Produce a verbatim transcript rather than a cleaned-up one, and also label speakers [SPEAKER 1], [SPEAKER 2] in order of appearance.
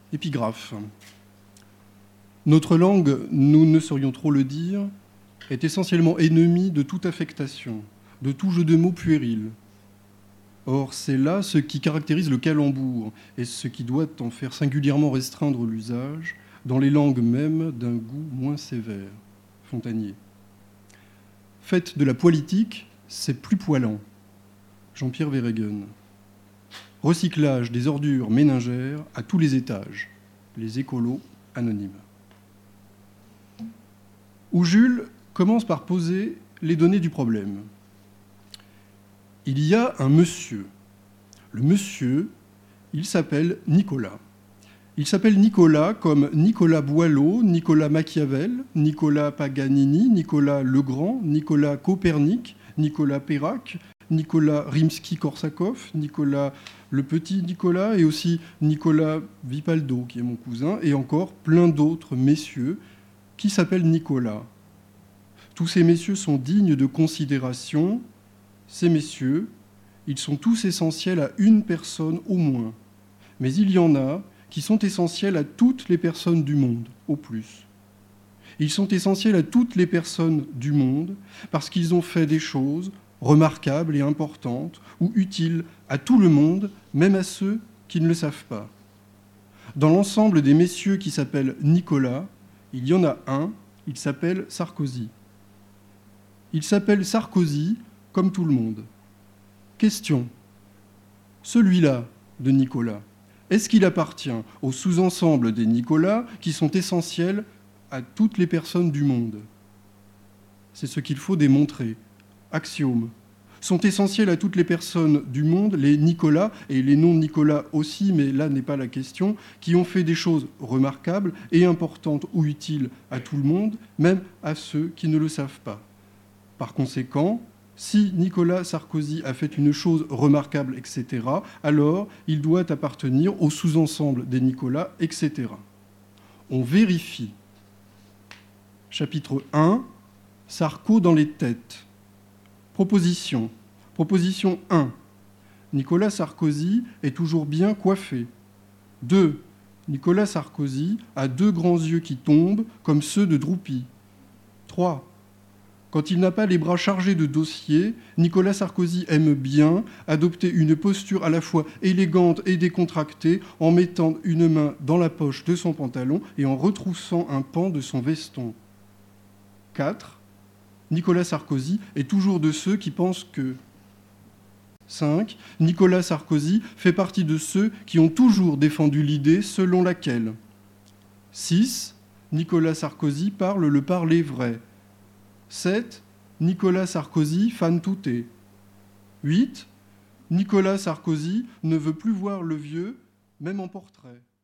[SPEAKER 1] Épigraphe. Notre langue, nous ne saurions trop le dire, est essentiellement ennemie de toute affectation, de tout jeu de mots puéril. Or, c'est là ce qui caractérise le calembour et ce qui doit en faire singulièrement restreindre l'usage dans les langues mêmes d'un goût moins sévère. Fontanier. Faites de la politique, c'est plus poilant. Jean-Pierre Verhegen. Recyclage des ordures méningères à tous les étages. Les écolos anonymes. Où Jules commence par poser les données du problème. Il y a un monsieur. Le monsieur, il s'appelle Nicolas. Il s'appelle Nicolas comme Nicolas Boileau, Nicolas Machiavel, Nicolas Paganini, Nicolas Legrand, Nicolas Copernic, Nicolas Perrac, Nicolas Rimsky-Korsakov, Nicolas le petit Nicolas et aussi Nicolas Vipaldo, qui est mon cousin, et encore plein d'autres messieurs qui s'appellent Nicolas. Tous ces messieurs sont dignes de considération. Ces messieurs, ils sont tous essentiels à une personne au moins. Mais il y en a qui sont essentiels à toutes les personnes du monde, au plus. Ils sont essentiels à toutes les personnes du monde parce qu'ils ont fait des choses remarquables et importantes ou utiles à tout le monde, même à ceux qui ne le savent pas. Dans l'ensemble des messieurs qui s'appellent Nicolas, il y en a un, il s'appelle Sarkozy. Il s'appelle Sarkozy comme tout le monde. Question. Celui-là de Nicolas, est-ce qu'il appartient au sous-ensemble des Nicolas qui sont essentiels à toutes les personnes du monde? C'est ce qu'il faut démontrer. Axiome. Sont essentiels à toutes les personnes du monde, les Nicolas, et les non-Nicolas aussi, mais là n'est pas la question, qui ont fait des choses remarquables et importantes ou utiles à tout le monde, même à ceux qui ne le savent pas. Par conséquent, si Nicolas Sarkozy a fait une chose remarquable, et cetera, alors il doit appartenir au sous-ensemble des Nicolas, et cetera. On vérifie. Chapitre un, Sarko dans les têtes. Proposition. Proposition un. Nicolas Sarkozy est toujours bien coiffé. deux. Nicolas Sarkozy a deux grands yeux qui tombent comme ceux de Droupi. trois. Quand il n'a pas les bras chargés de dossiers, Nicolas Sarkozy aime bien adopter une posture à la fois élégante et décontractée en mettant une main dans la poche de son pantalon et en retroussant un pan de son veston. quatre. Nicolas Sarkozy est toujours de ceux qui pensent que... cinq. Nicolas Sarkozy fait partie de ceux qui ont toujours défendu l'idée selon laquelle... six. Nicolas Sarkozy parle le parler vrai. sept. Nicolas Sarkozy fan touté. huit. Nicolas Sarkozy ne veut plus voir le vieux, même en portrait.